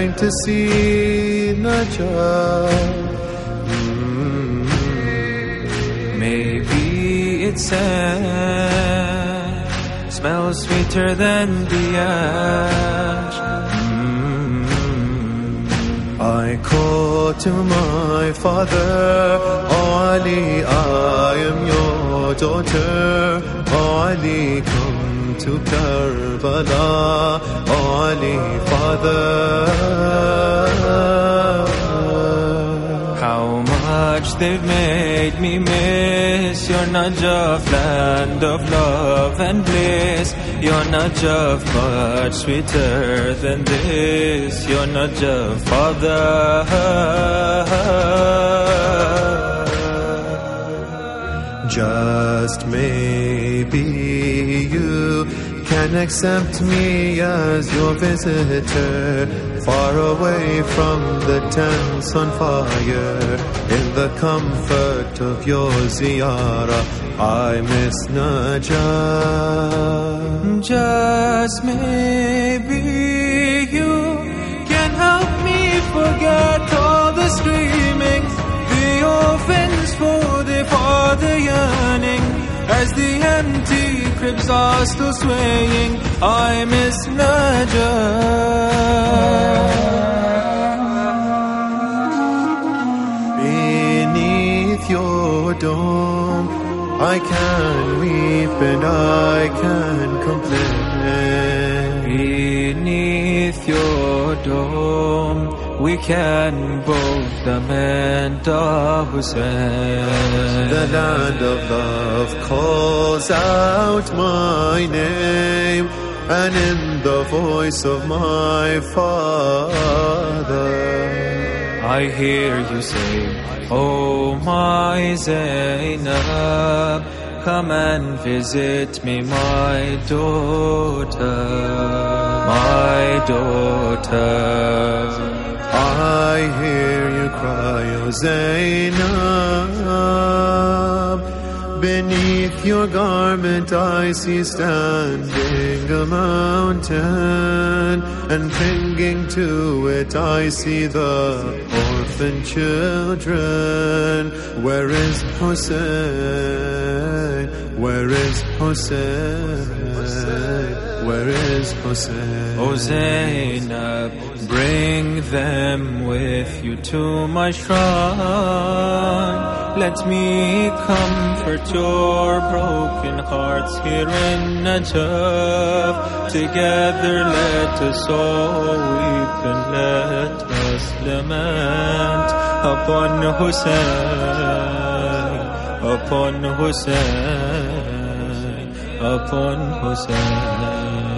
going to see Najaf. Maybe it's sand, smells sweeter than the ash. I call to my father, "Oh Ali, I am your daughter. Oh Ali, come to Karbala. Oh Ali, father." How much they've made me miss your Najaf, land of love and bliss. Your Najaf much sweeter than this. Your Najaf, father. Just maybe you can accept me as your visitor, far away from the tents on fire. In the comfort of your ziyarah, I miss Najaf. Just maybe you can help me forget all the screaming, the orphans for their father yearning, as the empty cribs are still swaying. I miss Najaf. Beneath your dome, I can weep and I can complain. Beneath your dome, we can both lament our Hussein. The land of love calls out my name, and in the voice of my father, I hear you say, "Oh my Zainab, come and visit me, my daughter, my daughter." I hear you cry, "Oh Zainab." Beneath your garment I see standing a mountain, and clinging to it I see the orphan children. Where is Hussein? Where is Hussein? Where is Hussein? O Zainab, bring them with you to my shrine. Let me comfort your broken hearts here in Najaf. Together let us all weep and let us lament upon Hussein, upon Hussein, upon Hussein.